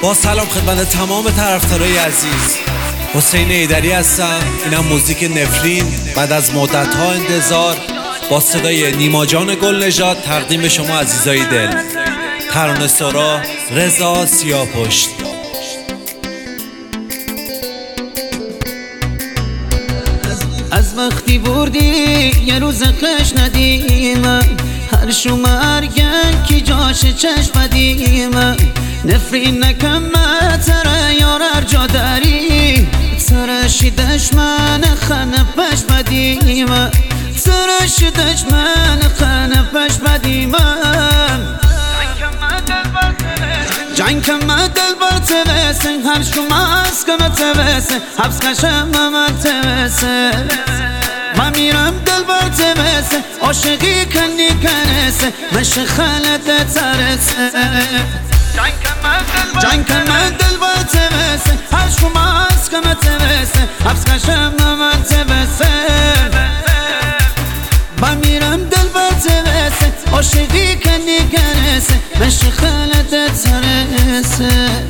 با سلام خدمت تمام طرفدارای عزیز، حسین ایدری هستم. اینم موزیک نفرین بعد از مدت‌ها انتظار با صدای نیما جان گلنژاد تقدیم به شما عزیزای دل. ترانه‌سرا رضا سیاه‌پشت. از وقتی بردی یه روز قش ندیم، هر شو مرگن کی جاش چشم بدیم. نفرین نکم تره یار ارجا داری، ترشی دشمن خانه پش بدیم، ترشی دشمن خانه پش بدیم. جنگ کم دل بر توسن، هر شو مسکم توسن، حبس کشم من توسن. من میرم دل بر توسن، عاشقی کنی کنسن، مشه خلط ترسن. جنگ کم دل بر توسن، هر شو مسکم توسن، حبس کشم من توسن. من میرم دل بر توسن، عاشقی کنی کنسن، مشه خلط ترسن.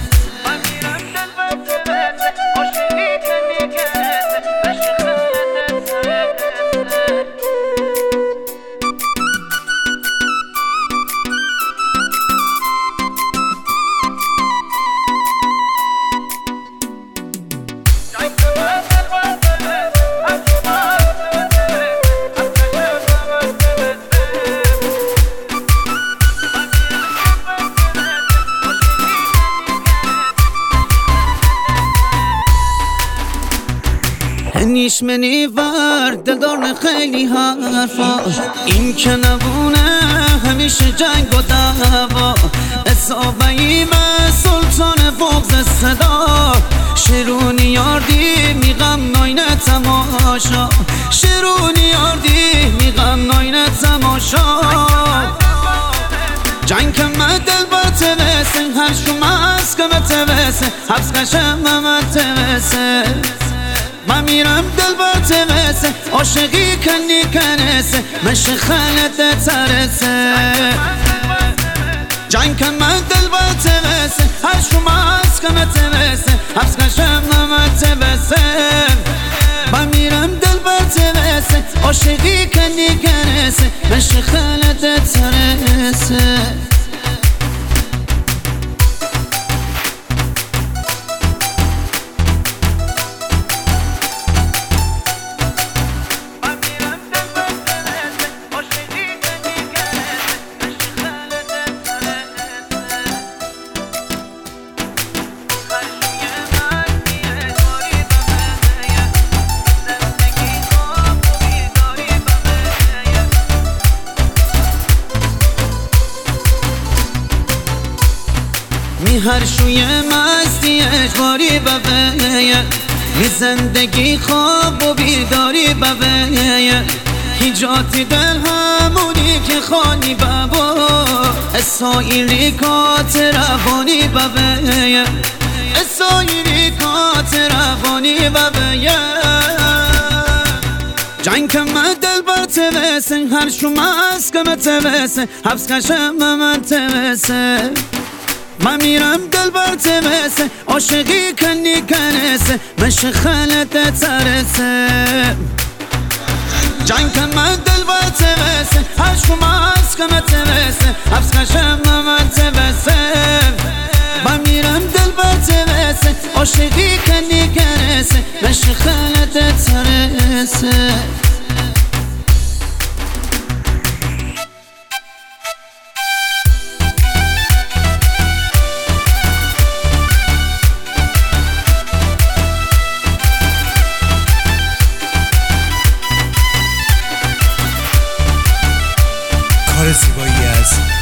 نیش منی ورد دلدار خیلی حرفا، این که نبونه همیشه جنگ و دعوا. اصابهی من سلطان بغض صدا، شیرونی یاردی میغم ناین تماشا، شیرونی یاردی میغم ناین تماشا. جنگ کم دل بر توسن، هر شو مسکم توسن، حبس کشم من توسن. من میرم دل بر توسن، عاشقی کنی کنسن، مشه خلط ترسن. جنگ کم دل بر توسن، هر شو مسکم توسن، حبس کشم من توسن. من میرم دل بر توسن، عاشقی کنی کنسن، مشه خلط ترسن. هر شوی مستی اجباری بویه، می زندگی خواب و بیداری بویه. هیجاتی دل همونی که خانی بابا، اسایری کات روانی بویه، اسایری کات روانی بویه. جنگ کم دل بر توسن، هر شو مسکم توسن، حبس کشم من توسن. من میرم دل بر توسن، عاشقی کنی کنسن، مشه خلط ترسن. جنگ کم دل بر توسن، هر شو مسکم توسن، حبس کشم من توسن. من میرم دل بر توسن، عاشقی کنی کنسن، مشه خلط ترسن. کار زیبایی از